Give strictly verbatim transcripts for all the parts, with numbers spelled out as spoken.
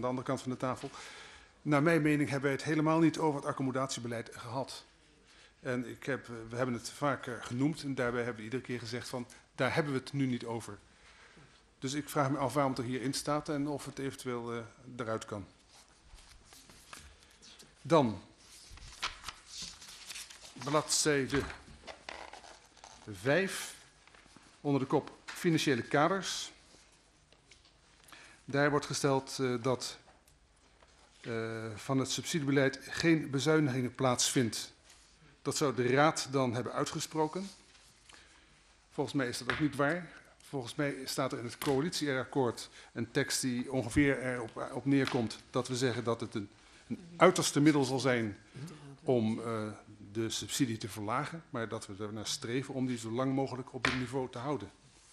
de andere kant van de tafel. Naar mijn mening hebben wij het helemaal niet over het accommodatiebeleid gehad. En ik heb, we hebben het vaker genoemd en daarbij hebben we iedere keer gezegd van, daar hebben we het nu niet over. Dus ik vraag me af waarom het er hierin staat en of het eventueel uh, eruit kan. Dan, bladzijde vijf, onder de kop financiële kaders. Daar wordt gesteld uh, dat uh, van het subsidiebeleid geen bezuinigingen plaatsvindt. Dat zou de Raad dan hebben uitgesproken. Volgens mij is dat ook niet waar. Volgens mij staat er in het coalitieakkoord een tekst die ongeveer erop op neerkomt dat we zeggen dat het een, een uiterste middel zal zijn om uh, de subsidie te verlagen, maar dat we ernaar streven om die zo lang mogelijk op dit niveau te houden.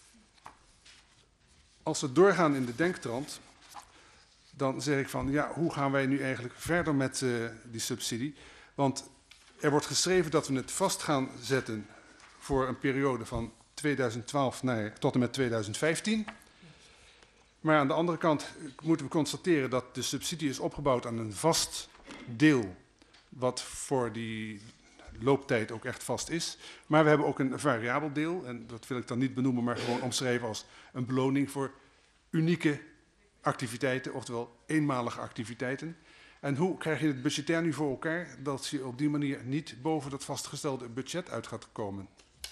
Als we doorgaan in de denktrand, dan zeg ik van ja, hoe gaan wij nu eigenlijk verder met uh, die subsidie? Want er wordt geschreven dat we het vast gaan zetten voor een periode van tweeduizend twaalf naar, tot en met tweeduizend vijftien. Maar aan de andere kant moeten we constateren dat de subsidie is opgebouwd aan een vast deel, wat voor die looptijd ook echt vast is. Maar we hebben ook een variabel deel, en dat wil ik dan niet benoemen, maar gewoon omschrijven als een beloning voor unieke activiteiten, oftewel eenmalige activiteiten. En hoe krijg je het budgetair nu voor elkaar dat je op die manier niet boven dat vastgestelde budget uit gaat komen?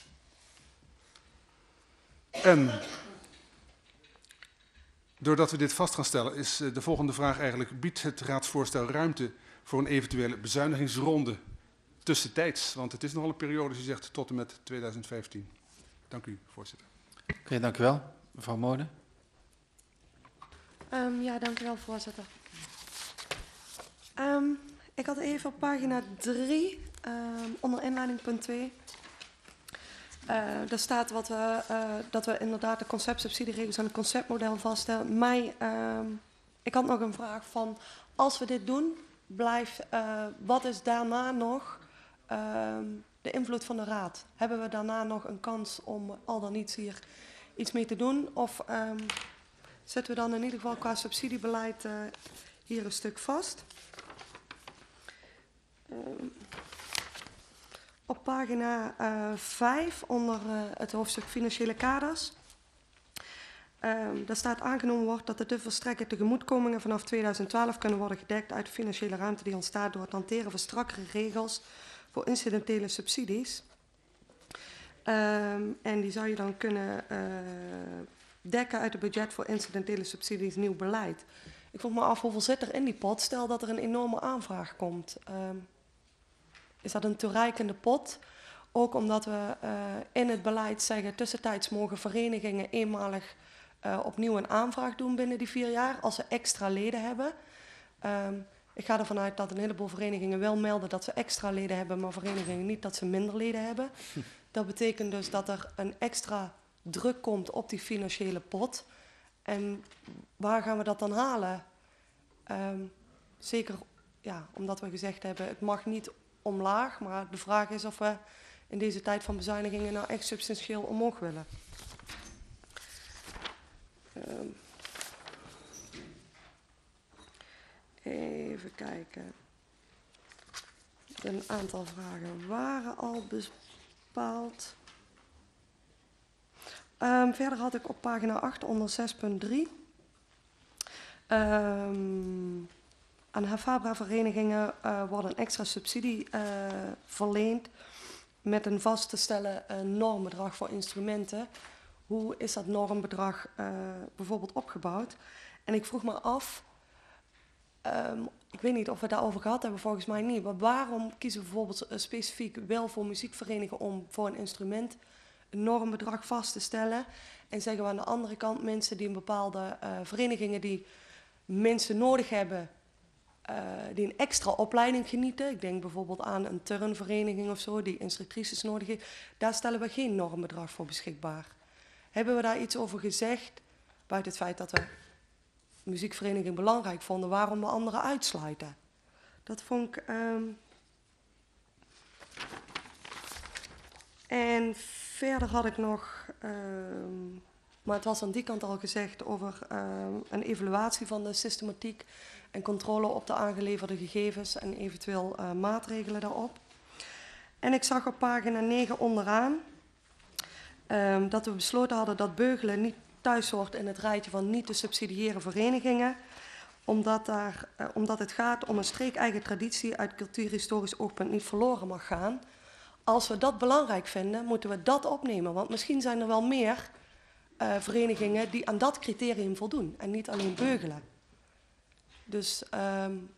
En doordat we dit vast gaan stellen, is de volgende vraag eigenlijk: biedt het raadsvoorstel ruimte voor een eventuele bezuinigingsronde tussentijds? Want het is nogal een periode, als je zegt, tot en met tweeduizend vijftien. Dank u, voorzitter. Oké, okay, dank u wel. Mevrouw Moorden. Um, ja, dank u wel, voorzitter. Um, ik had even op pagina drie, um, onder inleiding punt twee. Uh, daar staat wat we, uh, dat we inderdaad de conceptsubsidieregels en het conceptmodel vaststellen. Mij, um, ik had nog een vraag van, als we dit doen, blijft, uh, wat is daarna nog uh, de invloed van de Raad? Hebben we daarna nog een kans om al dan niet hier iets mee te doen? Of um, zetten we dan in ieder geval qua subsidiebeleid uh, hier een stuk vast? Um, Op pagina uh, vijf, onder uh, het hoofdstuk financiële kaders. Um, daar staat aangenomen wordt dat de te verstrekken tegemoetkomingen vanaf tweeduizend twaalf kunnen worden gedekt uit de financiële ruimte die ontstaat door het hanteren van strakkere regels voor incidentele subsidies. Um, en die zou je dan kunnen uh, dekken uit het budget voor incidentele subsidies nieuw beleid. Ik vroeg me af, hoeveel zit er in die pot? Stel dat er een enorme aanvraag komt. Um, Is dat een toereikende pot? Ook omdat we uh, in het beleid zeggen, tussentijds mogen verenigingen eenmalig uh, opnieuw een aanvraag doen binnen die vier jaar, als ze extra leden hebben. Um, ik ga ervan uit dat een heleboel verenigingen wel melden dat ze extra leden hebben, maar verenigingen niet dat ze minder leden hebben. Dat betekent dus dat er een extra druk komt op die financiële pot. En waar gaan we dat dan halen? Um, zeker ja, omdat we gezegd hebben, het mag niet omlaag, maar de vraag is of we in deze tijd van bezuinigingen nou echt substantieel omhoog willen. Um, even kijken. Een aantal vragen waren al bepaald. Um, verder had ik op pagina acht onder zes punt drie. Um, Aan Havabra-verenigingen uh, wordt een extra subsidie uh, verleend met een vast te stellen uh, normbedrag voor instrumenten. Hoe is dat normbedrag uh, bijvoorbeeld opgebouwd? En ik vroeg me af, um, ik weet niet of we het daarover gehad hebben, volgens mij niet. Maar waarom kiezen we bijvoorbeeld uh, specifiek wel voor muziekverenigingen om voor een instrument een normbedrag vast te stellen? En zeggen we aan de andere kant mensen die een bepaalde uh, verenigingen die mensen nodig hebben, Uh, die een extra opleiding genieten. Ik denk bijvoorbeeld aan een turnvereniging of zo, die instructrices nodig heeft. Daar stellen we geen normbedrag voor beschikbaar. Hebben we daar iets over gezegd, buiten het feit dat we muziekvereniging belangrijk vonden, waarom we anderen uitsluiten? Dat vond ik... Um... En verder had ik nog... Um... Maar het was aan die kant al gezegd over uh, een evaluatie van de systematiek en controle op de aangeleverde gegevens en eventueel uh, maatregelen daarop. En ik zag op pagina negen onderaan um, dat we besloten hadden dat Beugelen niet thuis hoort in het rijtje van niet te subsidiëren verenigingen, omdat, daar, uh, omdat het gaat om een streekeigen traditie uit cultuurhistorisch oogpunt niet verloren mag gaan. Als we dat belangrijk vinden, moeten we dat opnemen, want misschien zijn er wel meer uh, verenigingen die aan dat criterium voldoen en niet alleen Beugelen. Dus um,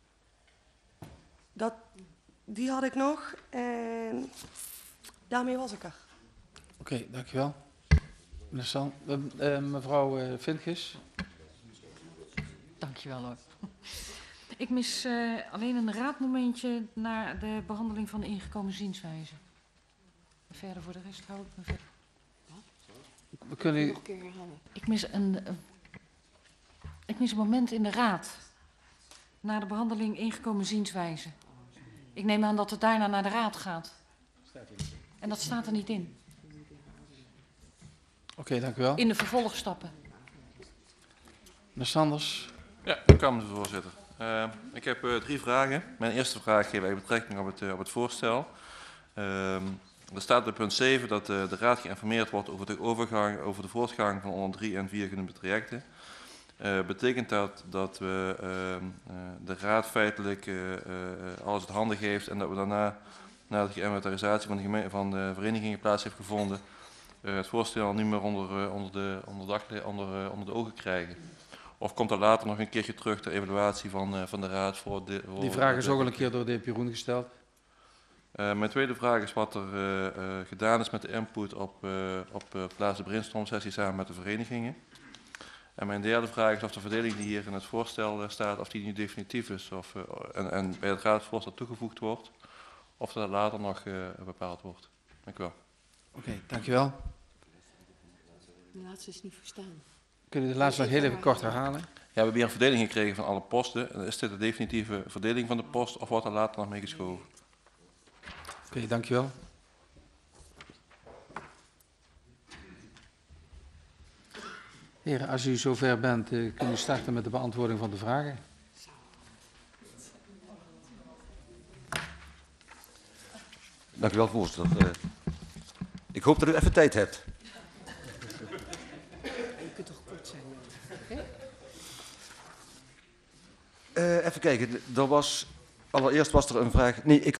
dat, die had ik nog en daarmee was ik er. Oké, okay, dankjewel. Meneer San, uh, uh, mevrouw uh, Vinkes. Dankjewel hoor. Ik mis uh, alleen een raadmomentje naar de behandeling van de ingekomen zienswijze. Verder voor de rest hou ik me verder. We kunnen u... Nog een keer herhalen. Ik mis een, uh, ik mis een moment in de raad naar de behandeling ingekomen zienswijze. Ik neem aan dat het daarna naar de raad gaat. En dat staat er niet in. Oké, okay, dank u wel. In de vervolgstappen. Meneer Sanders. Ja, dat kan, meneer de voorzitter. Uh, ik heb uh, drie vragen. Mijn eerste vraag geeft betrekking op het, uh, op het voorstel. Uh, er staat in punt zeven dat uh, de raad geïnformeerd wordt over de overgang, over de voortgang van onder drie en vier genoemde trajecten. Uh, betekent dat dat we uh, uh, de raad feitelijk uh, uh, alles het handen geeft en dat we daarna, nadat de inventarisatie van de, geme- van de verenigingen plaats heeft gevonden, uh, het voorstel niet meer onder, uh, onder, de, onder, de, dag, onder, uh, onder de ogen krijgen? Of komt er later nog een keertje terug de evaluatie van, uh, van de raad? Voor de, voor Die vraag is ook al een keer door de heer Piroen gesteld. Uh, mijn tweede vraag is wat er uh, uh, gedaan is met de input op, uh, op uh, plaats de brainstorm-sessie samen met de verenigingen. En mijn derde vraag is of de verdeling die hier in het voorstel uh, staat, of die nu definitief is of, uh, en, en bij het raadsvoorstel toegevoegd wordt, of dat later nog uh, bepaald wordt. Dank u wel. Oké, okay, dank u wel. De laatste is niet verstaan. Kunnen u de laatste nog heel even kort herhalen? Ja, we hebben hier een verdeling gekregen van alle posten. Is dit de definitieve verdeling van de post of wordt er later nog mee geschoven? Oké, okay, dank u wel. Heren, als u zover bent, uh, kunnen we starten met de beantwoording van de vragen. Dank u wel, voorzitter. Uh, ik hoop dat u even tijd hebt. Je kunt toch kort zijn? Uh, even kijken, er was, allereerst was er een vraag. Nee, ik